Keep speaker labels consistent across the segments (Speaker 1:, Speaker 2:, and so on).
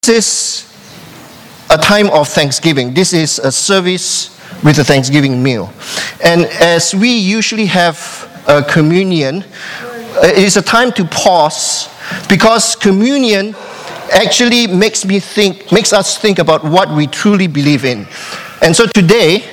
Speaker 1: This is a time of Thanksgiving. This is a service with a Thanksgiving meal. And as we usually have a communion, it is a time to pause because communion actually makes us think about what we truly believe in. And so today,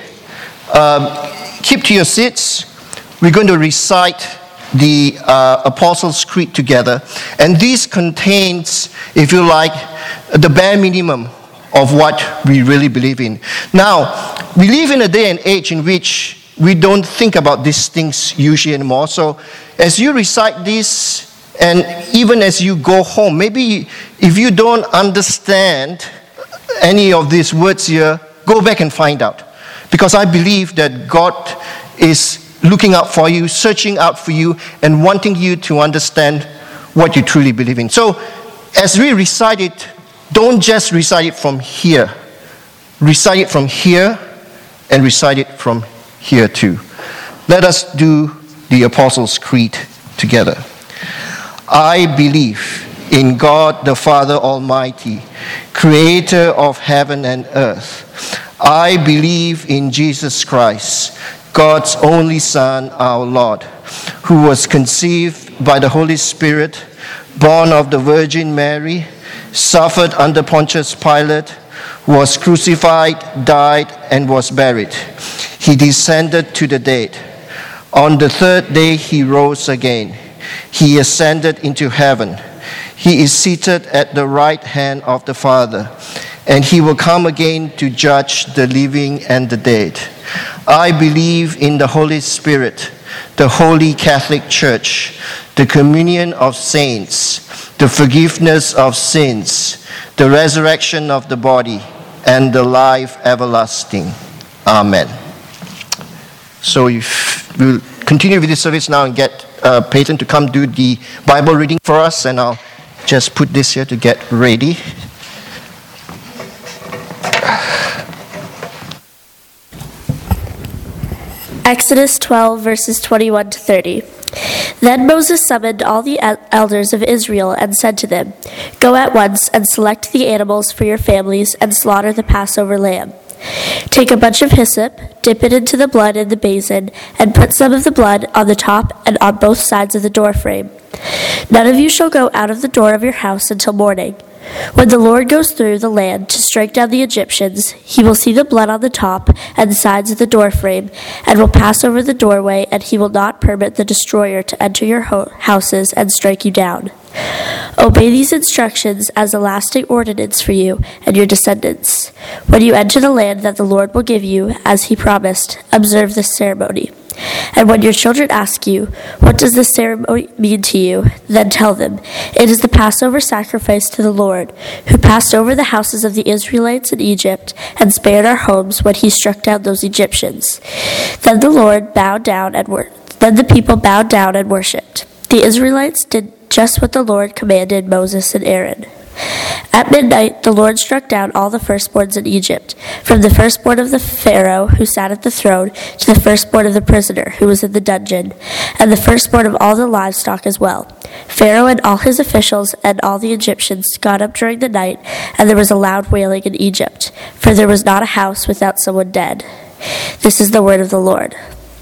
Speaker 1: keep to your seats. We're going to recite the Apostles' Creed together. And this contains, if you like, the bare minimum of what we really believe in. Now, we live in a day and age in which we don't think about these things usually anymore. So as you recite this, and even as you go home, maybe if you don't understand any of these words here, go back and find out. Because I believe that God is looking out for you, searching out for you, and wanting you to understand what you truly believe in. So as we recite it, don't just recite it from here. Recite it from here and recite it from here too. Let us do the Apostles' Creed together. I believe in God the Father Almighty, creator of heaven and earth. I believe in Jesus Christ, God's only Son, our Lord, who was conceived by the Holy Spirit, born of the Virgin Mary, suffered under Pontius Pilate, was crucified, died, and was buried. He descended to the dead. On the third day he rose again. He ascended into heaven. He is seated at the right hand of the Father, and he will come again to judge the living and the dead. I believe in the Holy Spirit, the Holy Catholic Church, the communion of saints, the forgiveness of sins, the resurrection of the body, and the life everlasting. Amen. So we'll continue with this service now and get Peyton to come do the Bible reading for us, and I'll just put this here to get ready.
Speaker 2: Exodus 12, verses 21 to 30. Then Moses summoned all the elders of Israel and said to them, "Go at once and select the animals for your families and slaughter the Passover lamb. Take a bunch of hyssop, dip it into the blood in the basin, and put some of the blood on the top and on both sides of the doorframe. None of you shall go out of the door of your house until morning. When the Lord goes through the land to strike down the Egyptians, he will see the blood on the top and sides of the doorframe, and will pass over the doorway, and he will not permit the destroyer to enter your houses and strike you down. Obey these instructions as a lasting ordinance for you and your descendants. When you enter the land that the Lord will give you, as he promised, observe this ceremony. And when your children ask you, 'What does this ceremony mean to you?' then tell them, 'It is the Passover sacrifice to the Lord, who passed over the houses of the Israelites in Egypt and spared our homes when he struck down those Egyptians.' Then the people bowed down and worshipped. The Israelites did just what the Lord commanded Moses and Aaron. At midnight, the Lord struck down all the firstborns in Egypt, from the firstborn of the Pharaoh who sat at the throne to the firstborn of the prisoner who was in the dungeon, and the firstborn of all the livestock as well. Pharaoh and all his officials and all the Egyptians got up during the night, and there was a loud wailing in Egypt, for there was not a house without someone dead. This is the word of the Lord.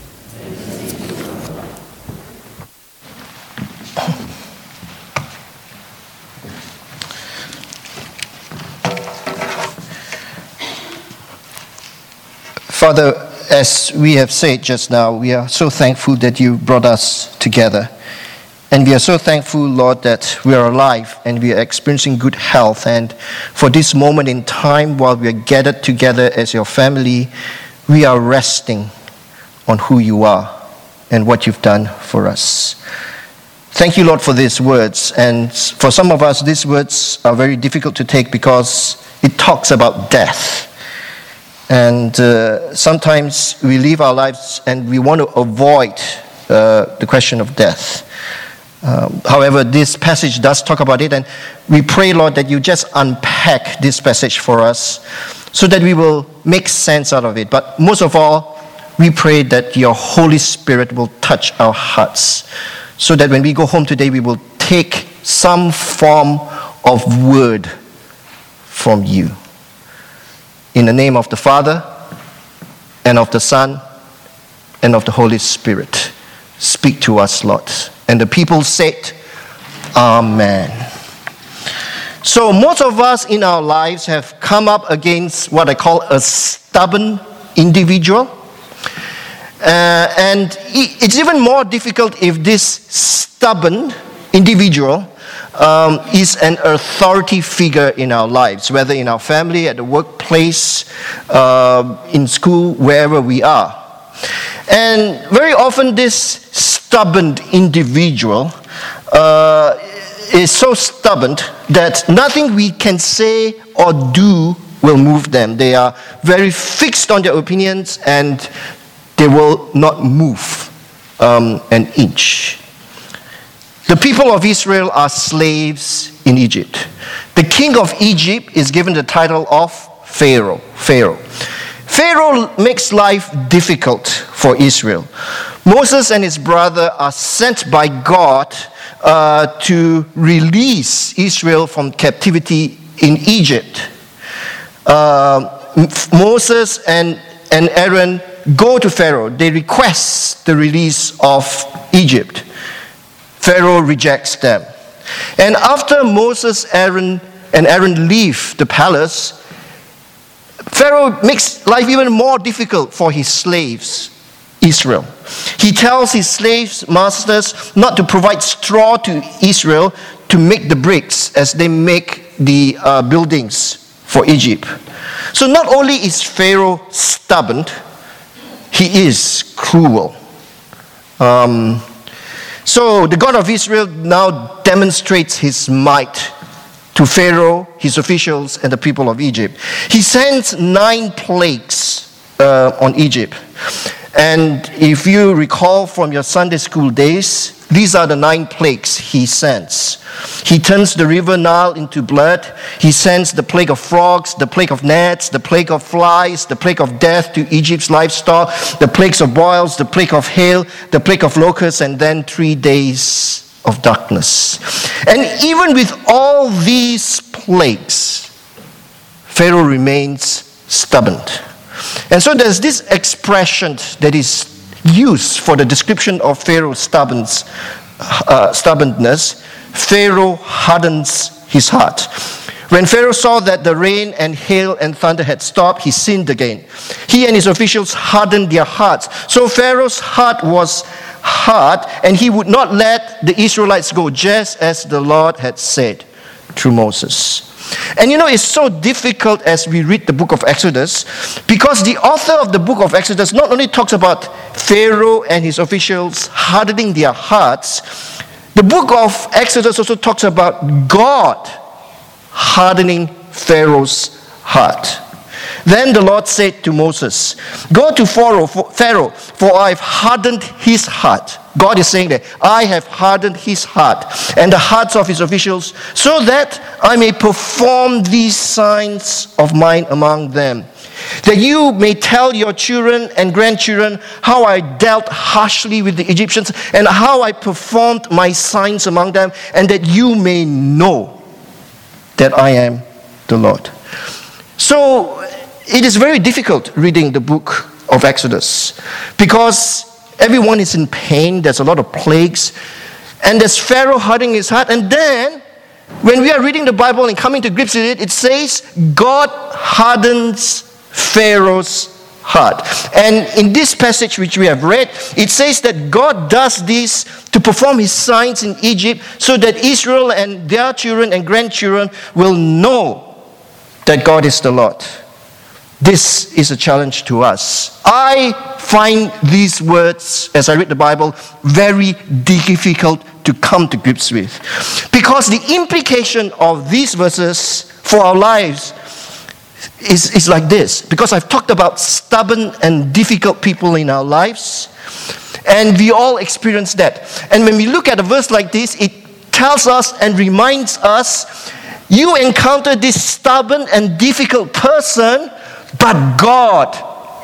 Speaker 1: Father, as we have said just now, we are so thankful that you brought us together. And we are so thankful, Lord, that we are alive and we are experiencing good health. And for this moment in time, while we are gathered together as your family, we are resting on who you are and what you've done for us. Thank you, Lord, for these words. And for some of us, these words are very difficult to take because it talks about death. And sometimes we live our lives and we want to avoid the question of death. However, this passage does talk about it, and we pray, Lord, that you just unpack this passage for us so that we will make sense out of it. But most of all, we pray that your Holy Spirit will touch our hearts so that when we go home today, we will take some form of word from you. In the name of the Father, and of the Son, and of the Holy Spirit, speak to us, Lord. And the people said, Amen. So most of us in our lives have come up against what I call a stubborn individual. And it's even more difficult if this stubborn individual is an authority figure in our lives, whether in our family, at the workplace, in school, wherever we are. And very often this stubborn individual is so stubborn that nothing we can say or do will move them. They are very fixed on their opinions and they will not move an inch. The people of Israel are slaves in Egypt. The king of Egypt is given the title of Pharaoh. Pharaoh makes life difficult for Israel. Moses and his brother are sent by God to release Israel from captivity in Egypt. Moses and Aaron go to Pharaoh. They request the release of Egypt. Pharaoh rejects them. And after Moses and Aaron leave the palace, Pharaoh makes life even more difficult for his slaves, Israel. He tells his slaves' masters not to provide straw to Israel to make the bricks as they make the buildings for Egypt. So not only is Pharaoh stubborn, he is cruel. So the God of Israel now demonstrates his might to Pharaoh, his officials, and the people of Egypt. He sends 9 plagues on Egypt. And if you recall from your Sunday school days, these are the 9 plagues he sends. He turns the river Nile into blood. He sends the plague of frogs, the plague of gnats, the plague of flies, the plague of death to Egypt's livestock, the plagues of boils, the plague of hail, the plague of locusts, and then 3 days of darkness. And even with all these plagues, Pharaoh remains stubborn. And so there's this expression that is used for the description of Pharaoh's stubbornness. Pharaoh hardens his heart. When Pharaoh saw that the rain and hail and thunder had stopped, he sinned again. He and his officials hardened their hearts. So Pharaoh's heart was hard, and he would not let the Israelites go, just as the Lord had said through Moses. And it's so difficult as we read the book of Exodus, because the author of the book of Exodus not only talks about Pharaoh and his officials hardening their hearts, the book of Exodus also talks about God hardening Pharaoh's heart. Then the Lord said to Moses, "Go to Pharaoh, for I have hardened his heart." God is saying that, I have hardened his heart and the hearts of his officials, so that I may perform these signs of mine among them, that you may tell your children and grandchildren how I dealt harshly with the Egyptians and how I performed my signs among them, and that you may know that I am the Lord. So it is very difficult reading the book of Exodus, because everyone is in pain. There's a lot of plagues, and there's Pharaoh hardening his heart. And then when we are reading the Bible and coming to grips with it, it says God hardens Pharaoh's heart. And in this passage which we have read, it says that God does this to perform his signs in Egypt, so that Israel and their children and grandchildren will know that God is the Lord. This is a challenge to us. I find these words, as I read the Bible, very difficult to come to grips with. Because the implication of these verses for our lives is like this. Because I've talked about stubborn and difficult people in our lives, and we all experience that. And when we look at a verse like this, it tells us and reminds us, you encounter this stubborn and difficult person, but God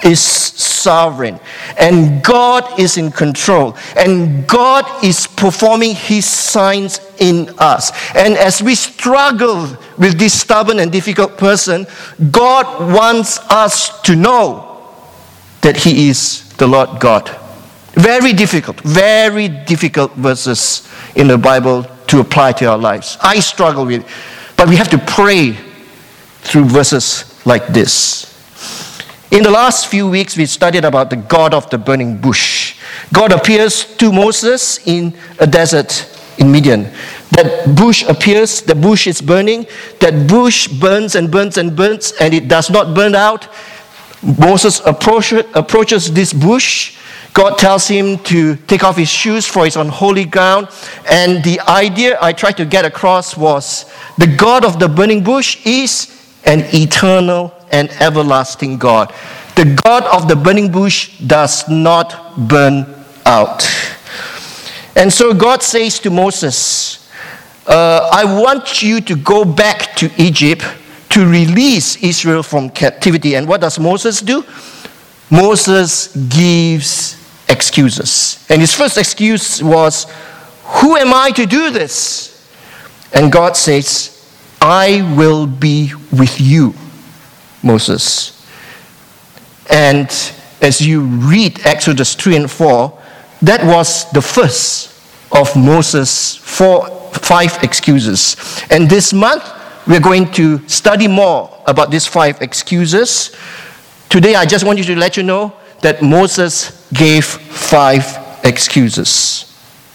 Speaker 1: is sovereign, and God is in control, and God is performing His signs in us. And as we struggle with this stubborn and difficult person, God wants us to know that He is the Lord God. Very difficult verses in the Bible to apply to our lives. I struggle with it, but we have to pray through verses like this. In the last few weeks, we studied about the God of the burning bush. God appears to Moses in a desert in Midian. That bush appears, the bush is burning, that bush burns and burns and burns, and it does not burn out. Moses approaches this bush. God tells him to take off his shoes, for it's on holy ground. And the idea I tried to get across was the God of the burning bush is an eternal and everlasting God. The God of the burning bush does not burn out. And so God says to Moses, I want you to go back to Egypt to release Israel from captivity. And what does Moses do? Moses gives excuses. And his first excuse was, who am I to do this? And God says, I will be with you, Moses. And as you read Exodus 3 and 4, that was the first of Moses' 5 excuses. And this month, we're going to study more about these 5 excuses. Today, I just want you to let you know that Moses gave 5 excuses.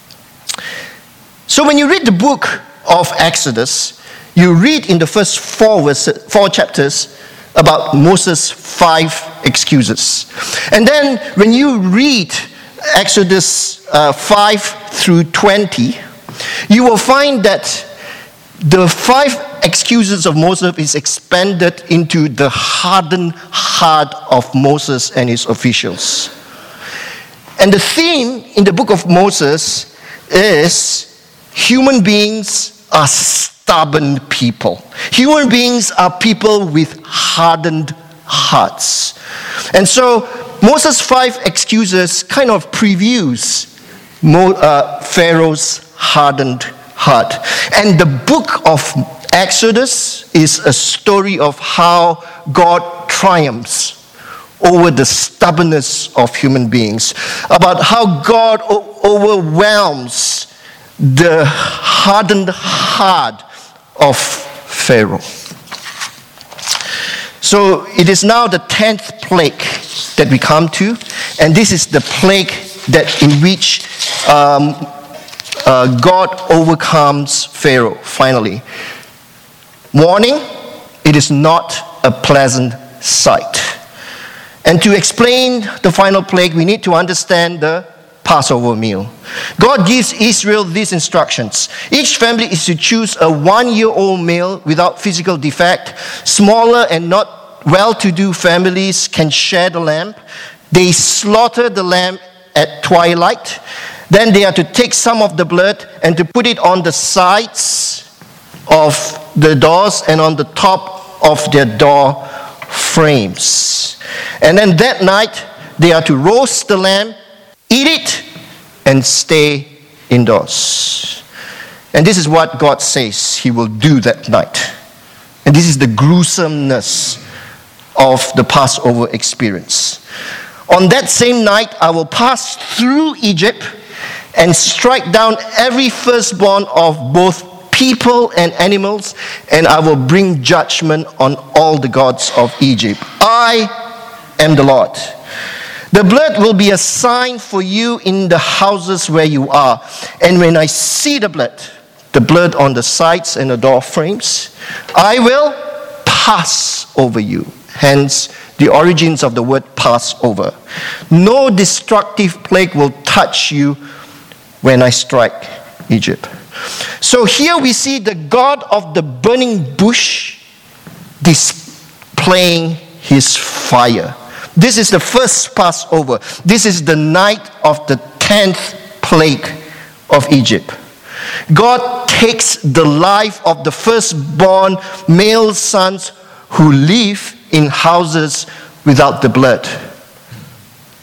Speaker 1: So when you read the book of Exodus, you read in the first 4 chapters about Moses' 5 excuses. And then when you read Exodus 5 through 20, you will find that the 5 excuses of Moses is expanded into the hardened heart of Moses and his officials. And the theme in the book of Moses is human beings are stubborn people. Human beings are people with hardened hearts. And so Moses' 5 excuses kind of previews Pharaoh's hardened heart. And the book of Exodus is a story of how God triumphs over the stubbornness of human beings, about how God overwhelms the hardened heart of Pharaoh. So it is now the 10th plague that we come to, and this is the plague that in which God overcomes Pharaoh finally. Warning, it is not a pleasant sight. And to explain the final plague, we need to understand the Passover meal. God gives Israel these instructions. Each family is to choose a 1-year-old male without physical defect. Smaller and not well-to-do families can share the lamb. They slaughter the lamb at twilight. Then they are to take some of the blood and to put it on the sides of the doors and on the top of their door frames. And then that night, they are to roast the lamb, eat it, and stay indoors. And this is what God says He will do that night. And this is the gruesomeness of the Passover experience. On that same night, I will pass through Egypt and strike down every firstborn of both people and animals, and I will bring judgment on all the gods of Egypt. I am the Lord. The blood will be a sign for you in the houses where you are. And when I see the blood on the sides and the door frames, I will pass over you. Hence, the origins of the word Passover. No destructive plague will touch you when I strike Egypt. So here we see the God of the burning bush displaying His fire. This is the first Passover. This is the night of the 10th plague of Egypt. God takes the life of the firstborn male sons who live in houses without the blood.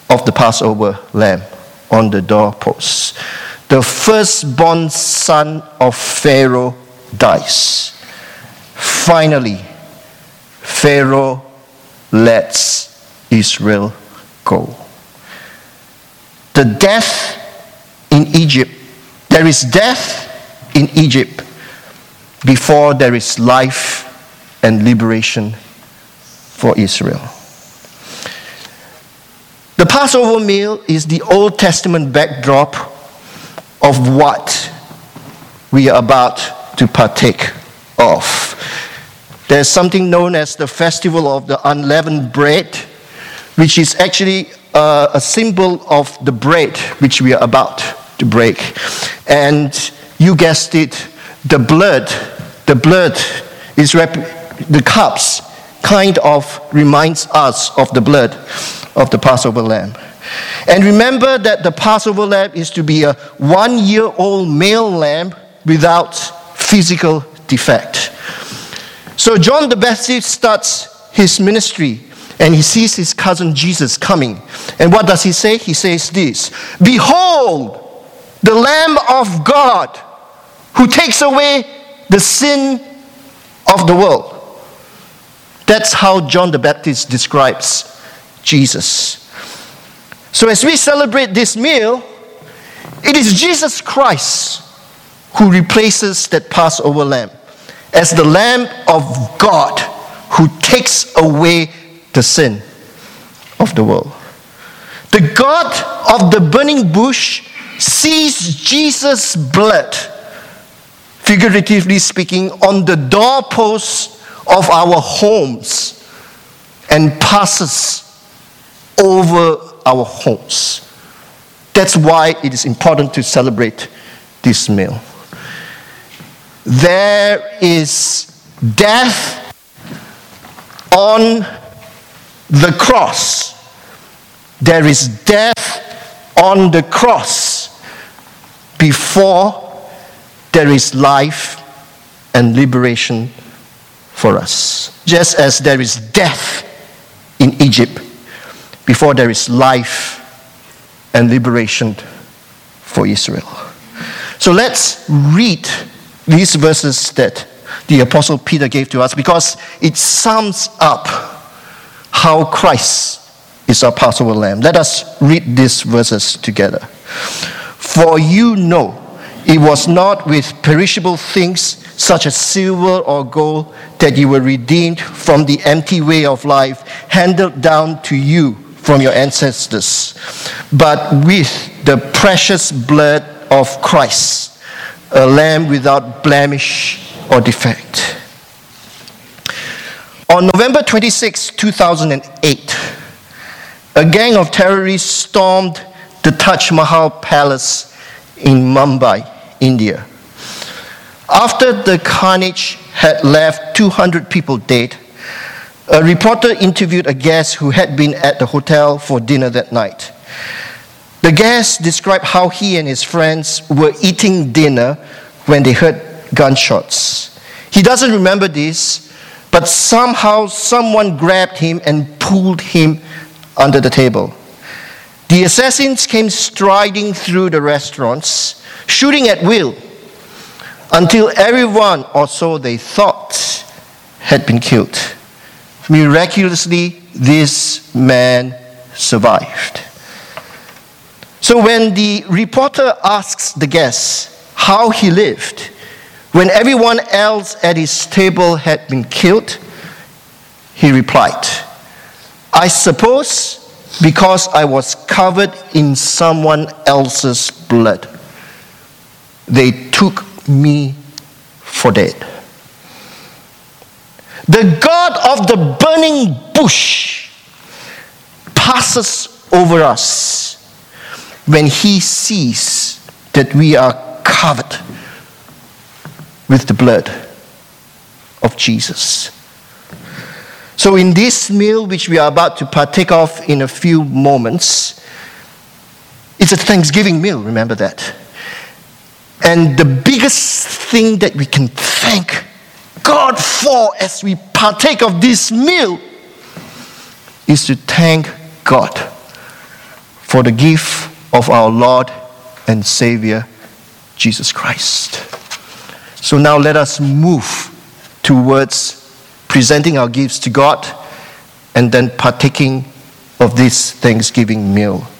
Speaker 1: of the Passover lamb on the doorpost. The firstborn son of Pharaoh dies. Finally, Pharaoh lets Israel go. The death in Egypt, there is death in Egypt before there is life and liberation for Israel. The Passover meal is the Old Testament backdrop of what we are about to partake of. There's something known as the Festival of the Unleavened Bread, which is actually a symbol of the bread which we are about to break. And you guessed it, the blood is the cups kind of reminds us of the blood of the Passover lamb. And remember that the Passover lamb is to be a 1-year-old male lamb without physical defect. So John the Baptist starts his ministry and he sees his cousin Jesus coming. And what does he say? He says this: "Behold, the Lamb of God who takes away the sin of the world." That's how John the Baptist describes Jesus. So as we celebrate this meal, it is Jesus Christ who replaces that Passover lamb as the Lamb of God who takes away the sin of the world. The God of the burning bush sees Jesus' blood, figuratively speaking, on the doorposts of our homes and passes over our homes. That's why it is important to celebrate this meal. There is death on the cross. There is death on the cross before there is life and liberation for us. Just as there is death in Egypt before there is life and liberation for Israel. So let's read these verses that the Apostle Peter gave to us, because it sums up how Christ is our Passover lamb. Let us read these verses together. "For you know it was not with perishable things such as silver or gold that you were redeemed from the empty way of life handed down to you from your ancestors, but with the precious blood of Christ, a lamb without blemish or defect." On November 26, 2008, a gang of terrorists stormed the Taj Mahal Palace in Mumbai, India. After the carnage had left 200 people dead, a reporter interviewed a guest who had been at the hotel for dinner that night. The guest described how he and his friends were eating dinner when they heard gunshots. He doesn't remember this, but somehow someone grabbed him and pulled him under the table. The assassins came striding through the restaurants, shooting at will, until everyone, or so they thought, had been killed. Miraculously, this man survived. So when the reporter asks the guest how he lived, when everyone else at his table had been killed, he replied, "I suppose because I was covered in someone else's blood. They took me for dead." The God of the burning bush passes over us when he sees that we are covered with the blood of Jesus. So in this meal which we are about to partake of in a few moments, it's a Thanksgiving meal, remember that. And the biggest thing that we can thank God for as we partake of this meal is to thank God for the gift of our Lord and Savior, Jesus Christ. So now let us move towards presenting our gifts to God and then partaking of this Thanksgiving meal.